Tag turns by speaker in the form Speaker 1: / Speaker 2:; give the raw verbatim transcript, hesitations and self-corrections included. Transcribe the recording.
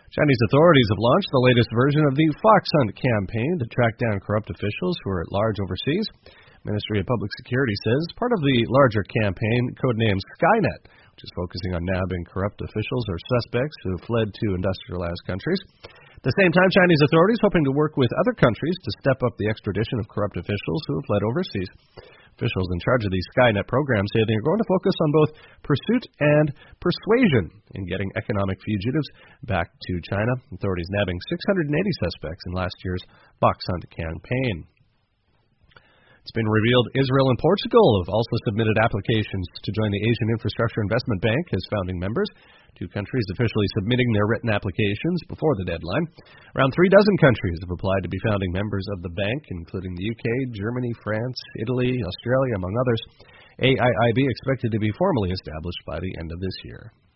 Speaker 1: Chinese authorities have launched the latest version of the Fox Hunt campaign to track down corrupt officials who are at large overseas. Ministry of Public Security says part of the larger campaign, codenamed Skynet, which is focusing on nabbing corrupt officials or suspects who have fled to industrialized countries. At the same time, Chinese authorities hoping to work with other countries to step up the extradition of corrupt officials who have fled overseas. Officials in charge of these Skynet programs say they are going to focus on both pursuit and persuasion in getting economic fugitives back to China. Authorities nabbing six hundred eighty suspects in last year's Fox Hunt campaign. It's been revealed Israel and Portugal have also submitted applications to join the Asian Infrastructure Investment Bank as founding members. Two countries officially submitting their written applications before the deadline. Around three dozen countries have applied to be founding members of the bank, including the U K, Germany, France, Italy, Australia, among others. A I I B expected to be formally established by the end of this year.